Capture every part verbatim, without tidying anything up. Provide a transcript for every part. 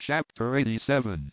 Chapter eighty-seven.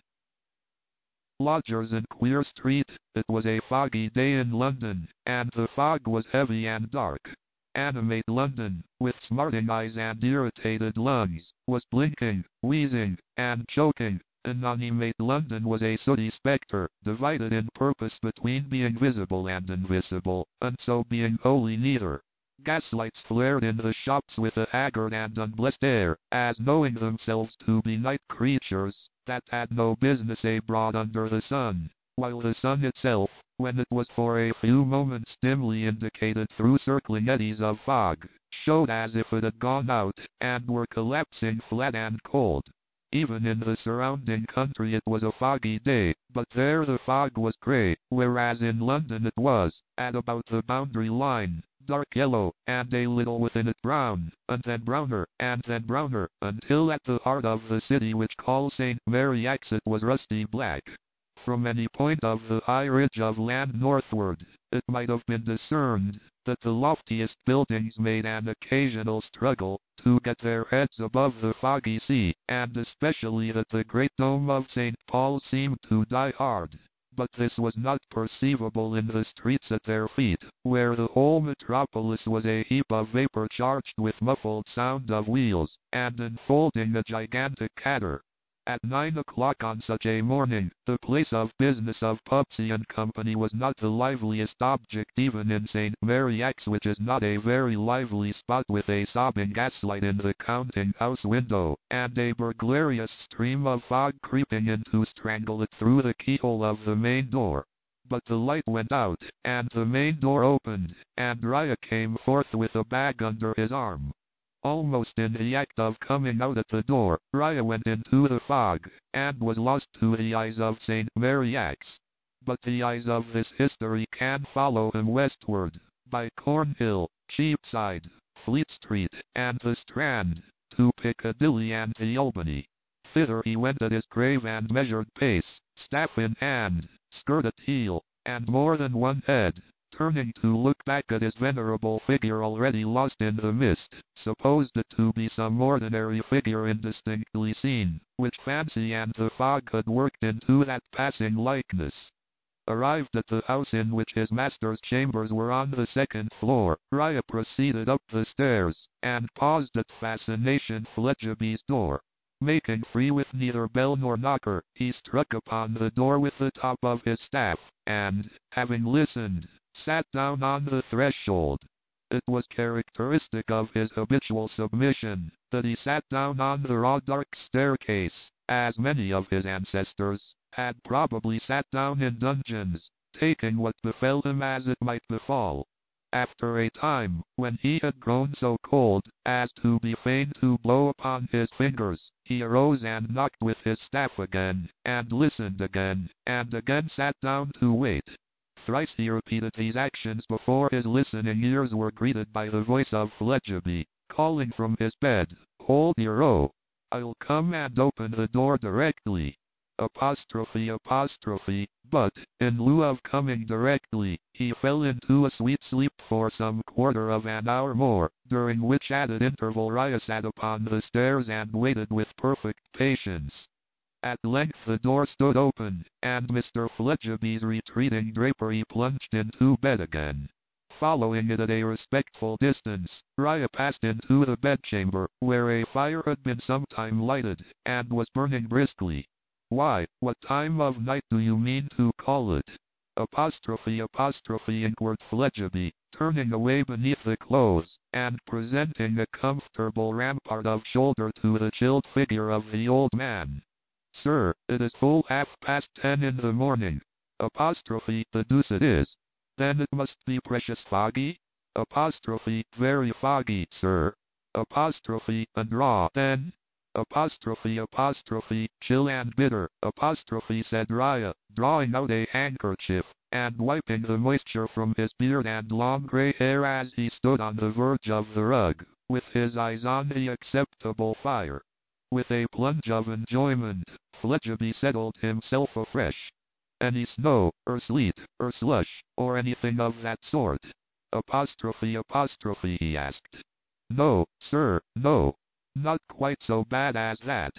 Lodgers in Queer Street. It was a foggy day in London, and the fog was heavy and dark. Animate London, with smarting eyes and irritated lungs, was blinking, wheezing, and choking. Inanimate London was a sooty spectre, divided in purpose between being visible and invisible, and so being wholly neither. Gaslights flared in the shops with a haggard and unblessed air, as knowing themselves to be night creatures that had no business abroad under the sun, while the sun itself, when it was for a few moments dimly indicated through circling eddies of fog, showed as if it had gone out, and were collapsing flat and cold. Even in the surrounding country it was a foggy day, but there the fog was grey, whereas in London it was, at about the boundary line, dark yellow, and a little within it brown, and then browner, and then browner, until at the heart of the city which calls Saint Mary Axe it was rusty black. From any point of the high ridge of land northward, it might have been discerned that the loftiest buildings made an occasional struggle to get their heads above the foggy sea, and especially that the great dome of Saint Paul's seemed to die hard. But this was not perceivable in the streets at their feet, where the whole metropolis was a heap of vapor charged with muffled sound of wheels, and enfolding a gigantic cater. At nine o'clock on such a morning, the place of business of Pupsy and Company was not the liveliest object even in Saint Mary Axe, which is not a very lively spot, with a sobbing gaslight in the counting-house window, and a burglarious stream of fog creeping in to strangle it through the keyhole of the main door. But the light went out, and the main door opened, and Raya came forth with a bag under his arm. Almost in the act of coming out at the door, Raya went into the fog, and was lost to the eyes of Saint Mary Axe. But the eyes of this history can follow him westward, by Cornhill, Cheapside, Fleet Street, and the Strand, to Piccadilly and the Albany. Thither he went at his grave and measured pace, staff in hand, skirt at heel, and more than one head, turning to look back at his venerable figure already lost in the mist, supposed it to be some ordinary figure indistinctly seen, which fancy and the fog had worked into that passing likeness. Arrived at the house in which his master's chambers were on the second floor, Raya proceeded up the stairs, and paused at Fascination Fledgeby's door. Making free with neither bell nor knocker, he struck upon the door with the top of his staff, and, having listened, sat down on the threshold. It was characteristic of his habitual submission that he sat down on the raw dark staircase, as many of his ancestors had probably sat down in dungeons, taking what befell him as it might befall. After a time, when he had grown so cold as to be fain to blow upon his fingers, he arose and knocked with his staff again, and listened again, and again sat down to wait. Thrice he repeated these actions before his listening ears were greeted by the voice of Fledgeby, calling from his bed, "Hold your o! I'll come and open the door directly." Apostrophe apostrophe, but, in lieu of coming directly, he fell into a sweet sleep for some quarter of an hour more, during which added interval Raya sat upon the stairs and waited with perfect patience. At length the door stood open, and Mister Fledgeby's retreating drapery plunged into bed again. Following it at a respectful distance, Raya passed into the bedchamber, where a fire had been some time lighted, and was burning briskly. "Why, what time of night do you mean to call it?" Apostrophe apostrophe inquired Fledgeby, turning away beneath the clothes, and presenting a comfortable rampart of shoulder to the chilled figure of the old man. "Sir, it is full half past ten in the morning." Apostrophe, "The deuce it is. Then it must be precious foggy?" Apostrophe, "Very foggy, sir." Apostrophe, "And raw, then?" Apostrophe apostrophe, "Chill and bitter." Apostrophe, said Raya, drawing out a handkerchief, and wiping the moisture from his beard and long grey hair as he stood on the verge of the rug, with his eyes on the acceptable fire. With a plunge of enjoyment, Fledgeby settled himself afresh. "Any snow, or sleet, or slush, or anything of that sort?" Apostrophe apostrophe, he asked. "No, sir, no. Not quite so bad as that."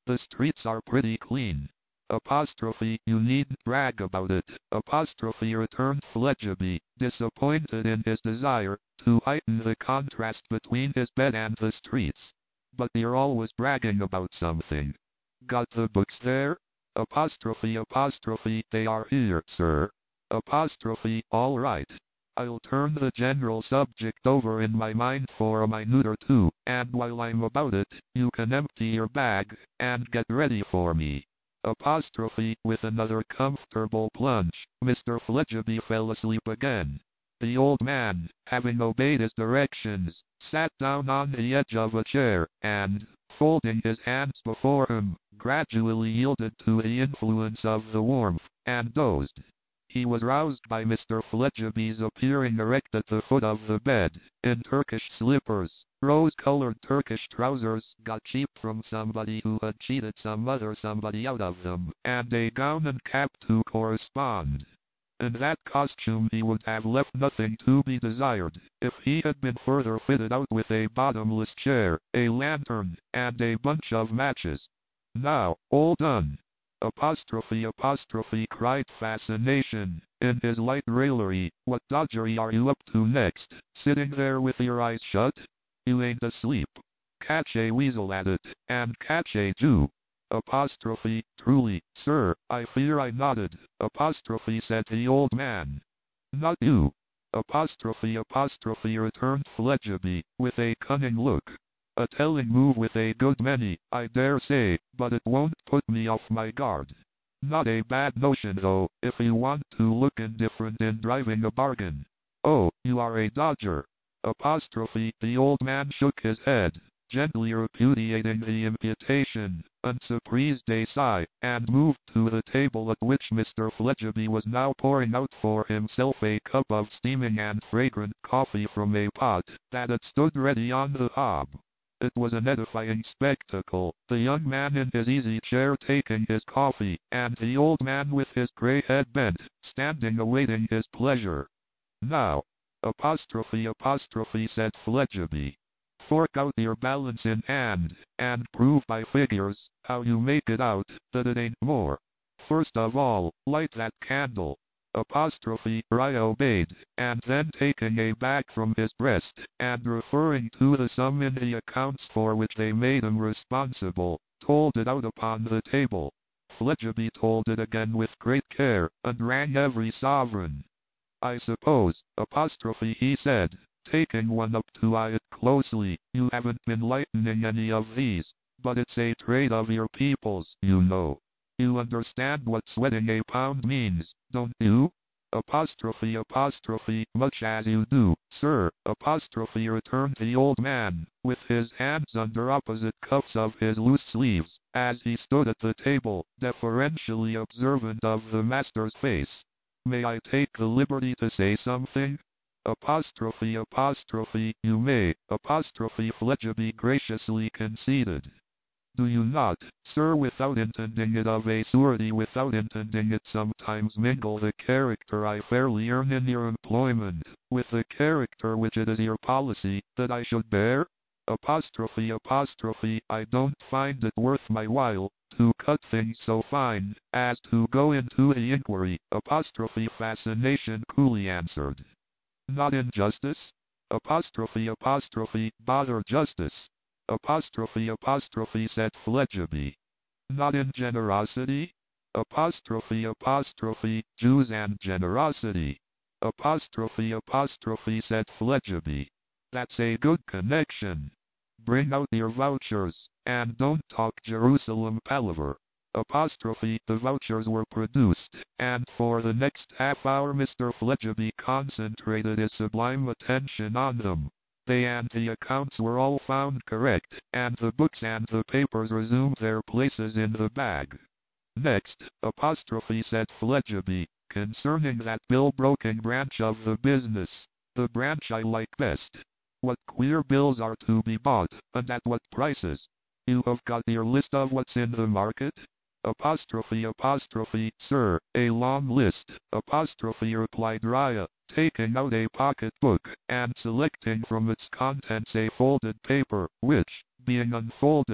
The streets are pretty clean. Apostrophe, you needn't brag about it. Apostrophe, returned Fledgeby, disappointed in his desire to heighten the contrast between his bed and the streets. But you're always bragging about something. Got the books there? Apostrophe, apostrophe, they are here, sir. Apostrophe, all right. I'll turn the general subject over in my mind for a minute or two, and while I'm about it, you can empty your bag, and get ready for me. Apostrophe, with another comfortable plunge, Mister Fledgeby fell asleep again. The old man, having obeyed his directions, sat down on the edge of a chair, and, folding his hands before him, gradually yielded to the influence of the warmth, and dozed. He was roused by Mister Fledgeby's appearing erect at the foot of the bed, in Turkish slippers, rose-colored Turkish trousers got cheap from somebody who had cheated some other somebody out of them, and a gown and cap to correspond. In that costume he would have left nothing to be desired, if he had been further fitted out with a bottomless chair, a lantern, and a bunch of matches. Now, all done. Apostrophe, apostrophe, cried Fascination, in his light raillery, what dodgery are you up to next, sitting there with your eyes shut? You ain't asleep. Catch a weasel at it, and catch a Jew. Apostrophe, truly, sir, I fear I nodded. Apostrophe, said the old man. Not you. Apostrophe, apostrophe, returned Fledgeby, with a cunning look. A telling move with a good many, I dare say, but it won't put me off my guard. Not a bad notion though, if you want to look indifferent in driving a bargain. Oh, you are a dodger. Apostrophe, the old man shook his head, gently repudiating the imputation, unsurprised a sigh, and moved to the table at which Mister Fledgeby was now pouring out for himself a cup of steaming and fragrant coffee from a pot that had stood ready on the hob. It was an edifying spectacle, the young man in his easy chair taking his coffee, and the old man with his grey head bent, standing awaiting his pleasure. Now, apostrophe, apostrophe, said Fledgeby, fork out your balance in hand, and prove by figures, how you make it out, that it ain't more. First of all, light that candle. Apostrophe, I obeyed, and then taking a bag from his breast, and referring to the sum in the accounts for which they made him responsible, told it out upon the table. Fledgeby told it again with great care, and rang every sovereign. I suppose, apostrophe, he said, taking one up to eye it closely, you haven't been lightening any of these, but it's a trade of your people's, you know. You understand what sweating a pound means, don't you? Apostrophe, apostrophe, much as you do, sir. Apostrophe, returned the old man, with his hands under opposite cuffs of his loose sleeves, as he stood at the table, deferentially observant of the master's face. May I take the liberty to say something? Apostrophe, apostrophe, you may. Apostrophe, Fledgeby graciously conceded. Do you not, sir, without intending it of a surety, without intending it, sometimes mingle the character I fairly earn in your employment, with the character which it is your policy that I should bear? Apostrophe, apostrophe, I don't find it worth my while to cut things so fine as to go into the inquiry. Apostrophe, Fascination coolly answered. Not in justice? Apostrophe, apostrophe, bother justice. Apostrophe, apostrophe, said Fledgeby. Not in generosity? Apostrophe, apostrophe, Jews and generosity. Apostrophe, apostrophe, said Fledgeby. That's a good connection. Bring out your vouchers, and don't talk Jerusalem palaver. Apostrophe, the vouchers were produced, and for the next half hour Mister Fledgeby concentrated his sublime attention on them. They and the accounts were all found correct, and the books and the papers resumed their places in the bag. Next, apostrophe, said Fledgeby, concerning that bill-broking branch of the business, the branch I like best. What queer bills are to be bought, and at what prices? You have got your list of what's in the market? Apostrophe, apostrophe, sir, a long list. Apostrophe, replied Raya, taking out a pocket-book, and selecting from its contents a folded paper, which, being unfolded,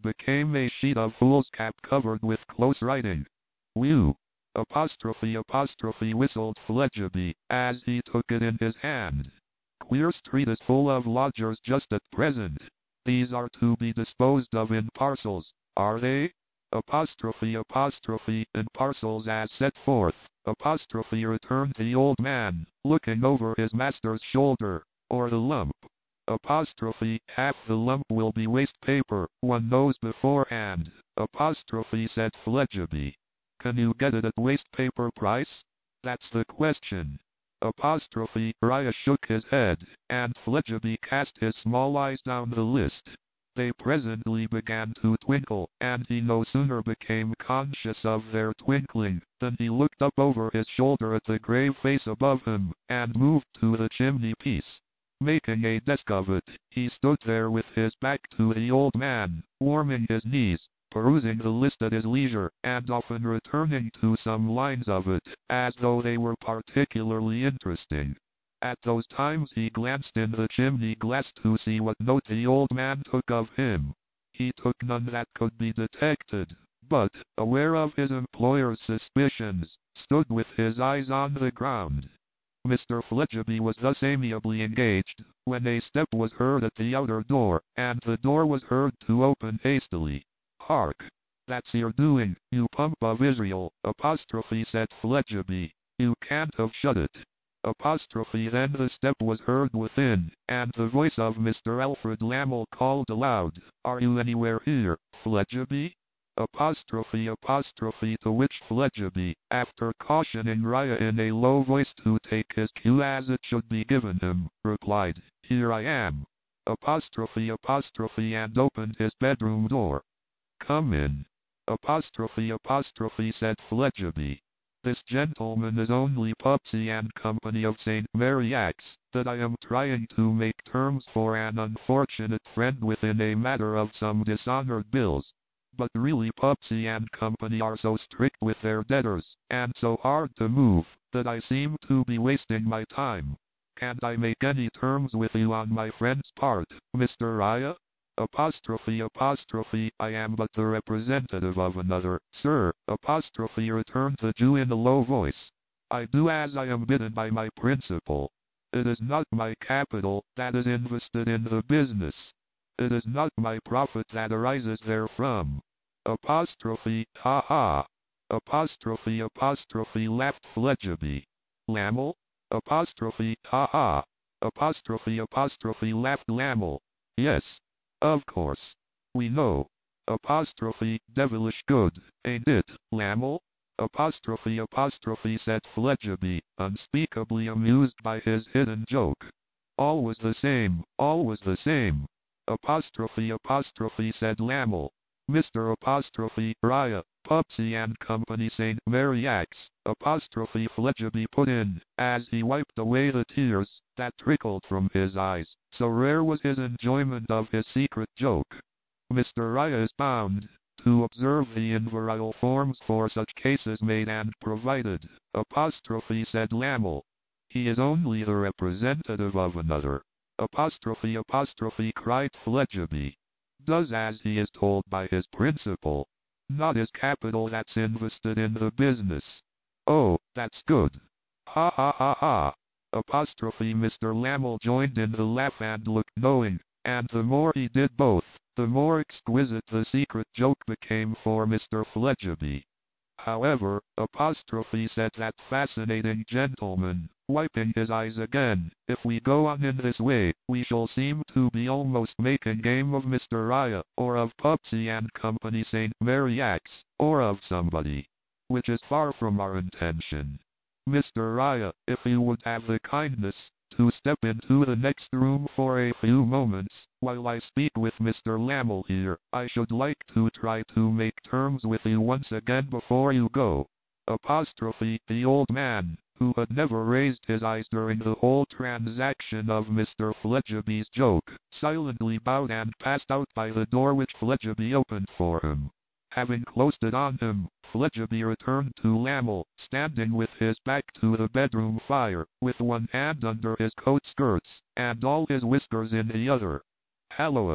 became a sheet of foolscap covered with close writing. "Whew!" apostrophe apostrophe whistled Fledgeby, as he took it in his hand. "Queer Street is full of lodgers just at present. These are to be disposed of in parcels, are they? Apostrophe apostrophe in parcels as set forth," apostrophe returned the old man, looking over his master's shoulder. "Or the lump?" Apostrophe, half the lump will be waste paper, one knows beforehand, apostrophe said Fledgeby. "Can you get it at waste paper price? That's the question." Apostrophe, Riah shook his head, and Fledgeby cast his small eyes down the list. They presently began to twinkle, and he no sooner became conscious of their twinkling, than he looked up over his shoulder at the grave face above him, and moved to the chimney-piece. Making a desk of it, he stood there with his back to the old man, warming his knees, perusing the list at his leisure, and often returning to some lines of it, as though they were particularly interesting. At those times he glanced in the chimney glass to see what note the old man took of him. He took none that could be detected, but, aware of his employer's suspicions, stood with his eyes on the ground. Mister Fledgeby was thus amiably engaged, when a step was heard at the outer door, and the door was heard to open hastily. "Hark! That's your doing, you pump of Israel," apostrophe said Fledgeby. "You can't have shut it." Apostrophe then the step was heard within, and the voice of Mister Alfred Lammle called aloud, "Are you anywhere here, Fledgeby?" Apostrophe apostrophe to which Fledgeby, after cautioning Riah in a low voice to take his cue as it should be given him, replied, "Here I am." Apostrophe apostrophe and opened his bedroom door. "Come in." Apostrophe apostrophe said Fledgeby. "This gentleman is only Pupsy and Company of Saint Mary Axe, that I am trying to make terms for an unfortunate friend within a matter of some dishonored bills. But really Pupsy and Company are so strict with their debtors, and so hard to move, that I seem to be wasting my time. Can't I make any terms with you on my friend's part, Mister Riah?" Apostrophe apostrophe I am but the representative of another, sir, apostrophe returned the Jew in a low voice. "I do as I am bidden by my principal. It is not my capital that is invested in the business. It is not my profit that arises therefrom." Apostrophe, ha ha. Apostrophe apostrophe laughed Fledgeby. "Lammle?" Apostrophe, ha ha. Apostrophe apostrophe laughed Lammle. "Yes. Of course. We know. Apostrophe, devilish good, ain't it, Lammle?" Apostrophe apostrophe said Fledgeby, unspeakably amused by his hidden joke. "Always the same, always the same." Apostrophe apostrophe said Lammle. "Mister apostrophe Riah, Pupsy and Company Saint Mary Axe," apostrophe Fledgeby put in, as he wiped away the tears that trickled from his eyes, so rare was his enjoyment of his secret joke. "Mister Riah is bound to observe the invariable forms for such cases made and provided," apostrophe said Lammle. "He is only the representative of another," apostrophe apostrophe cried Fledgeby. "Does as he is told by his principal. Not his capital that's invested in the business. Oh, that's good. Ha ha ha ha." Apostrophe Mister Lammle joined in the laugh and looked knowing, and the more he did both, the more exquisite the secret joke became for Mister Fledgeby. "However," apostrophe said that fascinating gentleman, wiping his eyes again, "if we go on in this way, we shall seem to be almost making game of Mister Riah, or of Pupsy and Company Saint Mary Axe, or of somebody. Which is far from our intention. Mister Riah, if you would have the kindness to step into the next room for a few moments, while I speak with Mister Lammle here, I should like to try to make terms with you once again before you go." Apostrophe the old man, who had never raised his eyes during the whole transaction of Mister Fledgeby's joke, silently bowed and passed out by the door which Fledgeby opened for him. Having closed it on him, Fledgeby returned to Lammle, standing with his back to the bedroom fire, with one hand under his coat skirts, and all his whiskers in the other. "Halloa!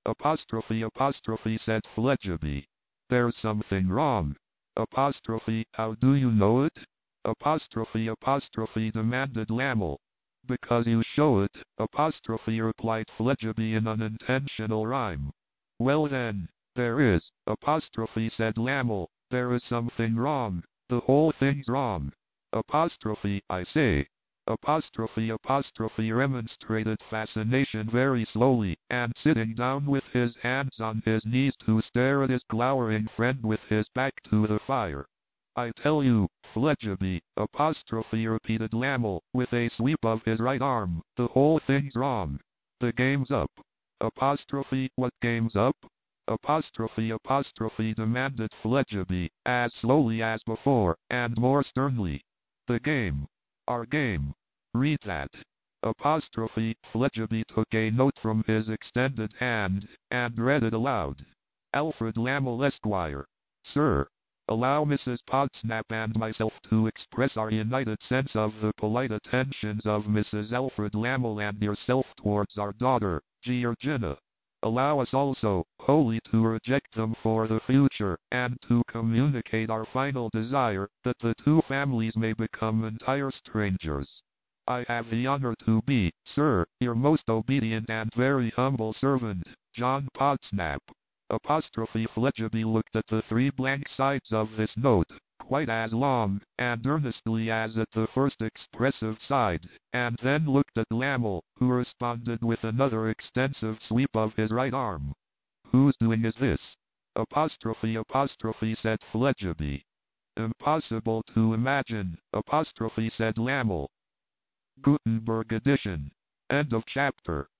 Apostrophe apostrophe said Fledgeby. There's something wrong. Apostrophe, how do you know it? Apostrophe apostrophe demanded Lamel. Because you show it, apostrophe replied Fledgeby in unintentional rhyme. Well then, there is, apostrophe said Lamel, there is something wrong, the whole thing's wrong. Apostrophe, I say. Apostrophe apostrophe remonstrated Fascination very slowly, and sitting down with his hands on his knees to stare at his glowering friend with his back to the fire. I tell you, Fledgeby, apostrophe repeated Lamel, with a sweep of his right arm, the whole thing's wrong. The game's up. Apostrophe, what game's up? Apostrophe apostrophe demanded Fledgeby, as slowly as before, and more sternly. The game. Our game. Read that. Apostrophe, Fledgeby took a note from his extended hand, and read it aloud. Alfred Lamel Esquire. Sir. Allow Missus Podsnap and myself to express our united sense of the polite attentions of Missus Alfred Lamel and yourself towards our daughter, Georgina. Allow us also, wholly to reject them for the future, and to communicate our final desire, that the two families may become entire strangers. I have the honor to be, sir, your most obedient and very humble servant, John Podsnap. Apostrophe Fledgeby looked at the three blank sides of this note, quite as long and earnestly as at the first expressive side, and then looked at Lamel, who responded with another extensive sweep of his right arm. Whose doing is this? Apostrophe apostrophe said Fledgeby. Impossible to imagine, apostrophe said Lamel. Gutenberg edition. End of chapter.